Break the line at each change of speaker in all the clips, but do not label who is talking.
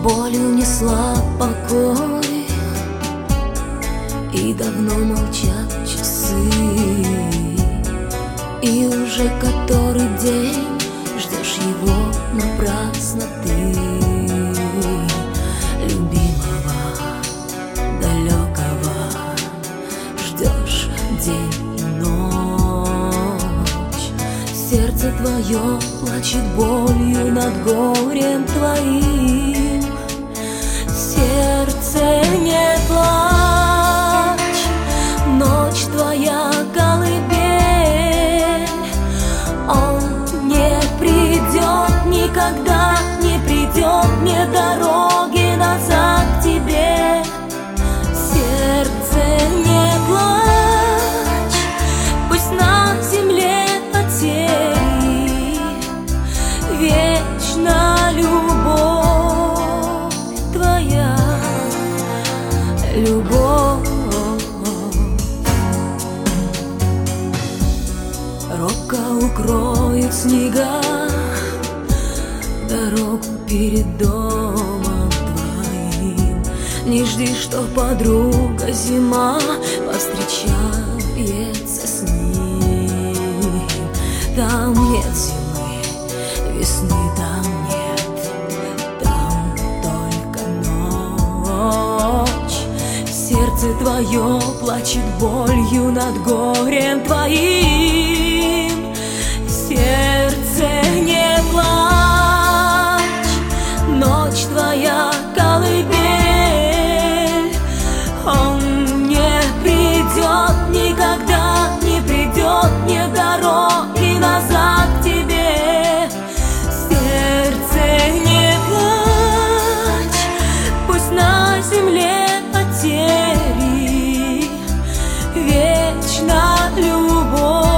боль унесла покой, и давно молчат часы, и уже который день ждешь его напрасно ты, любимого, далекого, ждешь день и ночь. Сердце твое плачет болью над горем твоим. Сердце, не плачь, ночь твоя колыбель. Он не придет, никогда не придет, мне дороги назад к тебе. Сердце, не плачь, пусть на земле потери, вечна любовь твоя, любовь. Робко укроет снега дорогу перед домом твоим. Не жди, что подруга зима повстречается с ним. Там нет зимы, весны там нет, там только ночь. Сердце твое плачет болью над горем твоим. Сердце, не плачь, ночь твоя колыбель. Он не придет, никогда не придет, не дороги назад к тебе. Сердце, не плачь, пусть на земле потери, вечна любовь.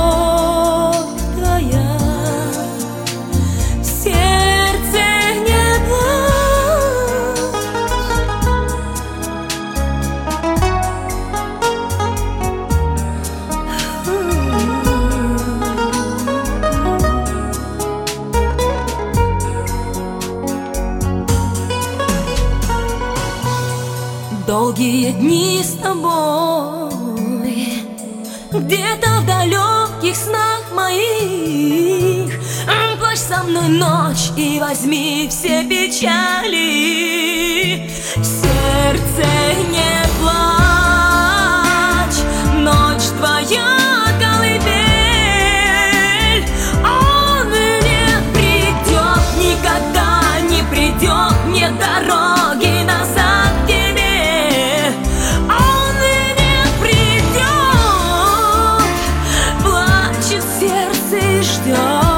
Долгие дни с тобой, где-то в далеких снах моих. Плачь со мной ночь и возьми все печали. Сердце, не плачь, ночь твоя колыбель. Он не придет, никогда не придет, мне дороги назад к тебе. Ждет.